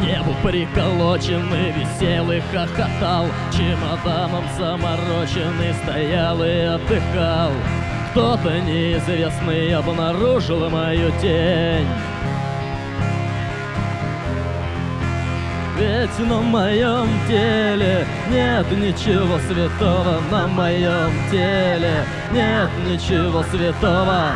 небу приколоченный висел и хохотал, чемоданом замороченный стоял и отдыхал. Кто-то неизвестный обнаружил мою тень. Ведь на моем теле нет ничего святого, на моем теле нет ничего святого.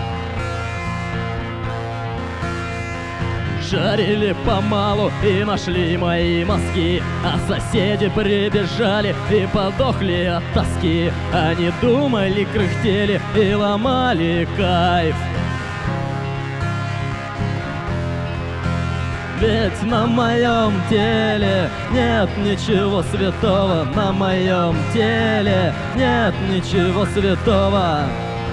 Шарили помалу и нашли мои мозги, а соседи прибежали и подохли от тоски. Они думали, кряхтели и ломали кайф. Ведь на моем теле нет ничего святого, на моем теле нет ничего святого.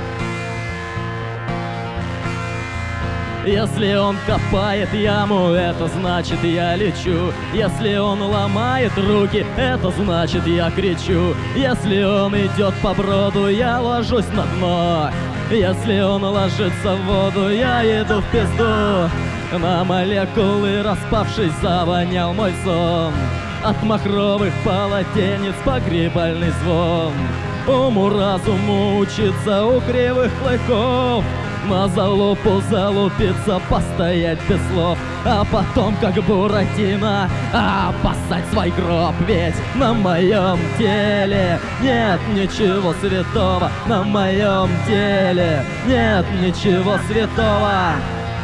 Если он копает яму, это значит я лечу. Если он ломает руки, это значит я кричу. Если он идет по броду, я ложусь на дно. Если он ложится в воду, я иду в пизду. На молекулы распавшись завонял мой сон. От махровых полотенец погребальный звон. Уму-разуму учиться у кривых клыков, на залупу залупиться, постоять без слов, а потом, как Буратино, опасать свой гроб. Ведь на моем теле нет ничего святого, на моем теле нет ничего святого.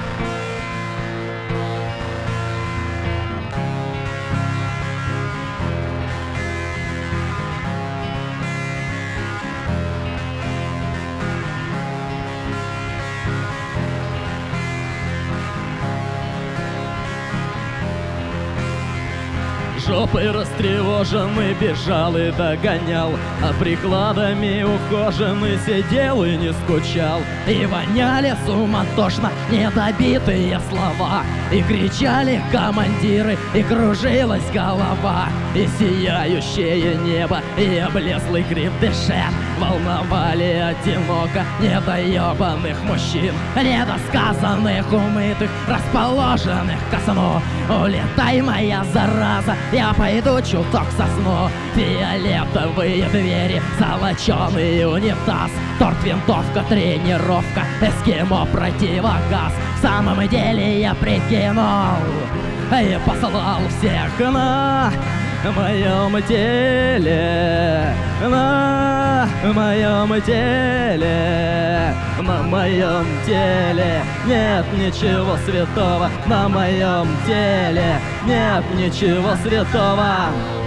Жопой растревоженный бежал и догонял, а прикладами ухоженный сидел и не скучал. И воняли суматошно недобитые слова, и кричали командиры, и кружилась голова. И сияющее небо, и облезлый крепдышет волновали одиноко недоебанных мужчин, недосказанных, умытых, расположенных ко сну. Улетай, моя зараза, я пойду чуток сосну. Фиолетовые двери, золоченый унитаз, торт, винтовка, тренировка, эскимо, противогаз. В самом деле я прикинул и послал всех на моем теле, на моем теле, на моем теле нет ничего святого, на моем теле нет ничего святого.